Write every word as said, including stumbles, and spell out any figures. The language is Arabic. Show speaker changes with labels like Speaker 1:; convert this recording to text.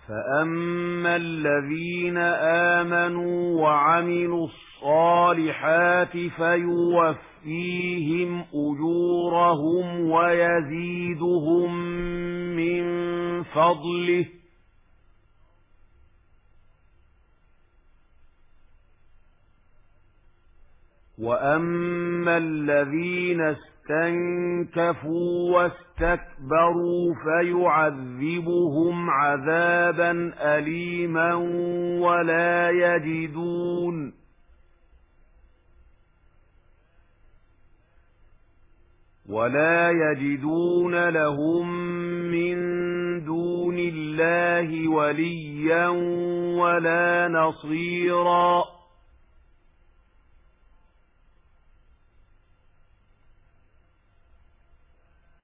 Speaker 1: فَأَمَّا الَّذِينَ آمَنُوا وَعَمِلُوا الصَّالِحَاتِ فَيُوَفِّيهِمْ أُجُورَهُمْ وَيَزِيدُهُم مِّن فَضْلِهِ وَأَمَّا الَّذِينَ اسْتَنكَفُوا وَاسْتَكْبَرُوا فَيُعَذِّبُهُمْ عَذَابًا أَلِيمًا وَلَا يَجِدُونَ وَلَا يَجِدُونَ لَهُم مِّن دُونِ اللَّهِ وَلِيًّا وَلَا نَصِيرًا